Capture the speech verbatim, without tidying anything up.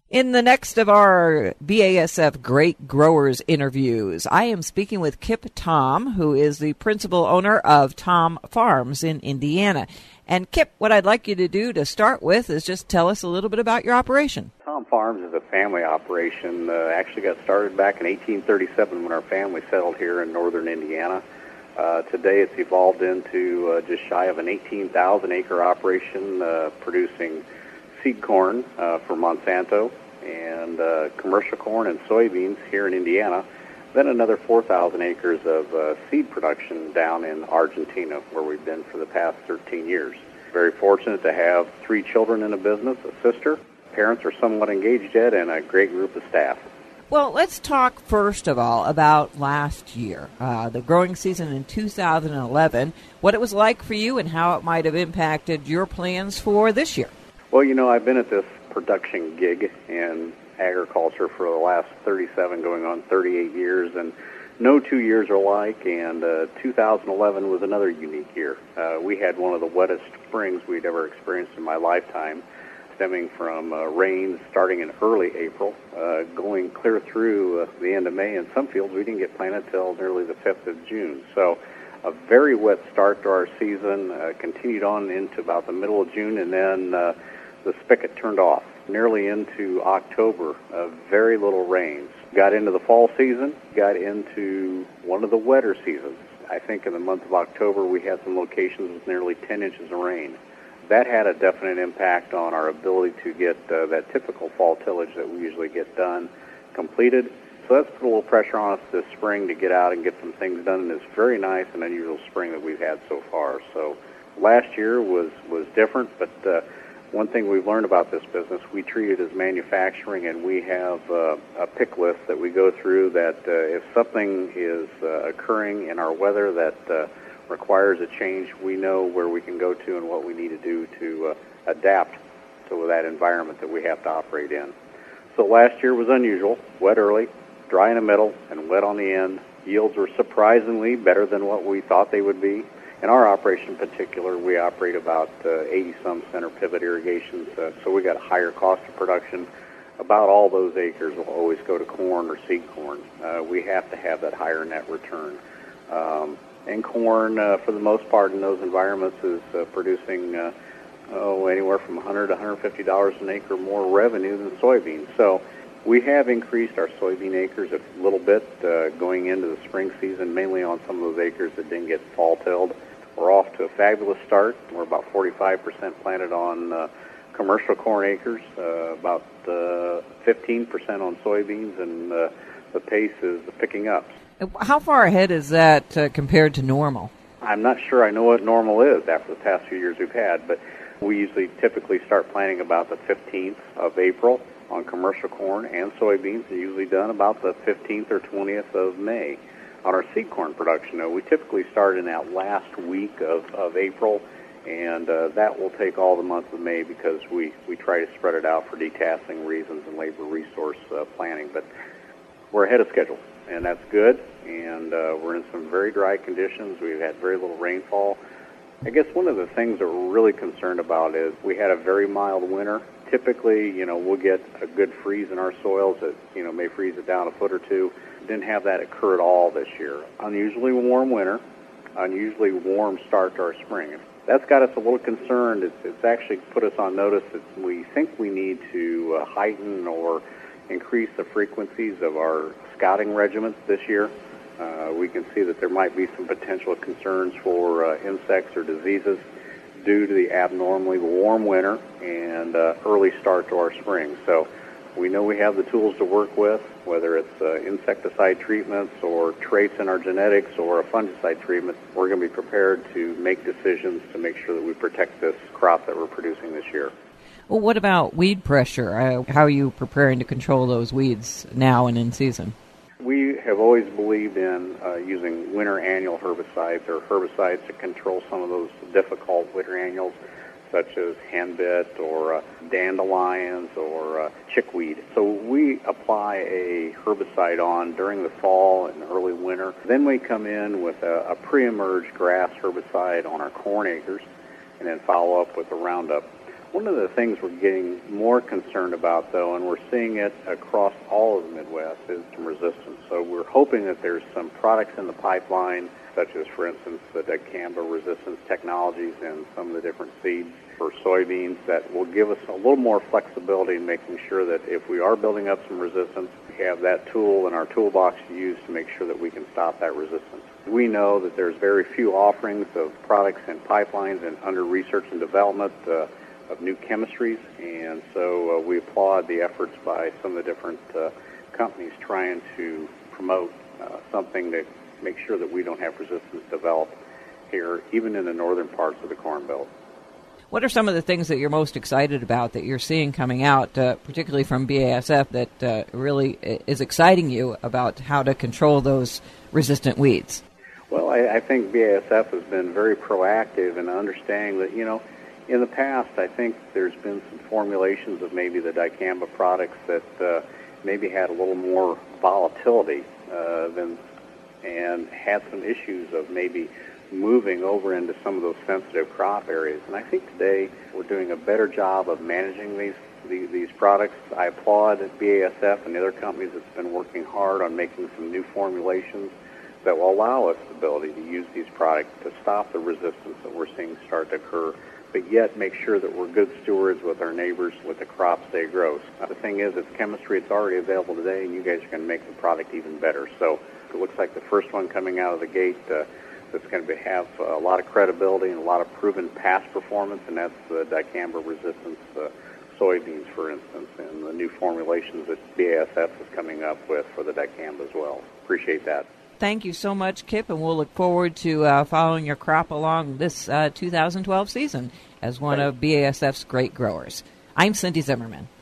In the next of our B A S F Great Growers interviews, I am speaking with Kip Tom, who is the principal owner of Tom Farms in Indiana. And Kip, what I'd like you to do to start with is just tell us a little bit about your operation. Tom Farms is a family operation. Uh, actually got started back in eighteen thirty-seven when our family settled here in northern Indiana. Uh, today it's evolved into uh, just shy of an eighteen thousand acre operation uh, producing seed corn uh, for Monsanto and uh, commercial corn and soybeans here in Indiana, then another four thousand acres of uh, seed production down in Argentina, where we've been for the past thirteen years. Very fortunate to have three children in the business, a sister, parents are somewhat engaged yet, and a great group of staff. Well, let's talk first of all about last year, uh, the growing season in two thousand eleven, what it was like for you and how it might have impacted your plans for this year. Well, you know, I've been at this production gig in agriculture for the last thirty-seven, going on thirty-eight years, and no two years are alike, and uh, two thousand eleven was another unique year. Uh, we had one of the wettest springs we'd ever experienced in my lifetime, stemming from uh, rains starting in early April, uh, going clear through uh, the end of May. In some fields, we didn't get planted till nearly the fifth of June. So a very wet start to our season, uh, continued on into about the middle of June, and then uh, the spigot turned off nearly into October. Uh, very little rains. Got into the fall season, got into one of the wetter seasons. I think in the month of October we had some locations with nearly ten inches of rain. That had a definite impact on our ability to get uh, that typical fall tillage that we usually get done completed. So that's put a little pressure on us this spring to get out and get some things done in this very nice and unusual spring that we've had so far. So last year was, was different, but uh, one thing we've learned about this business, we treat it as manufacturing, and we have uh, a pick list that we go through that uh, if something is uh, occurring in our weather that uh, requires a change, we know where we can go to and what we need to do to uh, adapt to that environment that we have to operate in. So last year was unusual, wet early, dry in the middle, and wet on the end. Yields were surprisingly better than what we thought they would be. In our operation in particular, we operate about uh, eighty-some center pivot irrigations, uh, so we got a higher cost of production. About all those acres will always go to corn or seed corn. Uh, we have to have that higher net return. Um, and corn, uh, for the most part in those environments, is uh, producing uh, oh, anywhere from one hundred to one hundred fifty dollars an acre more revenue than soybeans. So we have increased our soybean acres a little bit uh, going into the spring season, mainly on some of those acres that didn't get fall tilled. We're off to a fabulous start. We're about forty-five percent planted on uh, commercial corn acres, uh, about uh, fifteen percent on soybeans, and uh, the pace is picking up. How far ahead is that uh, compared to normal? I'm not sure I know what normal is after the past few years we've had, but we usually typically start planting about the fifteenth of April on commercial corn and soybeans, and usually done about the fifteenth or twentieth of May. On our seed corn production, though, we typically start in that last week of, of April, and uh, that will take all the month of May because we, we try to spread it out for detasseling reasons and labor resource uh, planning. But we're ahead of schedule, and that's good, and uh, we're in some very dry conditions. We've had very little rainfall. I guess one of the things that we're really concerned about is we had a very mild winter. Typically, you know, we'll get a good freeze in our soils that, you know, may freeze it down a foot or two. Didn't have that occur at all this year. Unusually warm winter, unusually warm start to our spring. That's got us a little concerned. It's, it's actually put us on notice that we think we need to uh, heighten or increase the frequencies of our scouting regiments this year. Uh, we can see that there might be some potential concerns for uh, insects or diseases due to the abnormally warm winter and uh, early start to our spring. So we know we have the tools to work with, whether it's uh, insecticide treatments or traits in our genetics or a fungicide treatment. We're going to be prepared to make decisions to make sure that we protect this crop that we're producing this year. Well, what about weed pressure? Uh, how are you preparing to control those weeds now and in season? We have always believed in uh, using winter annual herbicides or herbicides to control some of those difficult winter annuals, such as henbit or uh, dandelions or uh, chickweed. So we apply a herbicide on during the fall and early winter. Then we come in with a, a pre-emerge grass herbicide on our corn acres and then follow up with a Roundup. One of the things we're getting more concerned about, though, and we're seeing it across all of the Midwest, is some resistance. So we're hoping that there's some products in the pipeline, such as, for instance, the dicamba resistance technologies and some of the different seeds for soybeans, that will give us a little more flexibility in making sure that if we are building up some resistance, we have that tool in our toolbox to use to make sure that we can stop that resistance. We know that there's very few offerings of products and pipelines and under research and development uh, of new chemistries, and so uh, we applaud the efforts by some of the different uh, companies trying to promote uh, something to make sure that we don't have resistance develop here, even in the northern parts of the Corn Belt. What are some of the things that you're most excited about that you're seeing coming out, uh, particularly from B A S F, that uh, really is exciting you about how to control those resistant weeds? Well, I, I think B A S F has been very proactive in understanding that, you know, in the past, I think there's been some formulations of maybe the dicamba products that uh, maybe had a little more volatility uh, than, and had some issues of maybe moving over into some of those sensitive crop areas. And I think today we're doing a better job of managing these these, these products. I applaud B A S F and the other companies that's been working hard on making some new formulations that will allow us the ability to use these products to stop the resistance that we're seeing start to occur, but yet make sure that we're good stewards with our neighbors with the crops they grow. Uh, the thing is, it's chemistry, it's already available today, and you guys are going to make the product even better. So it looks like the first one coming out of the gate uh, that's going to be, have a lot of credibility and a lot of proven past performance, and that's the dicamba resistance uh, soybeans, for instance, and the new formulations that B A S F is coming up with for the dicamba as well. Appreciate that. Thank you so much, Kip, and we'll look forward to uh, following your crop along this uh, two thousand twelve season as one Thanks. of B A S F's great growers. I'm Cindy Zimmerman.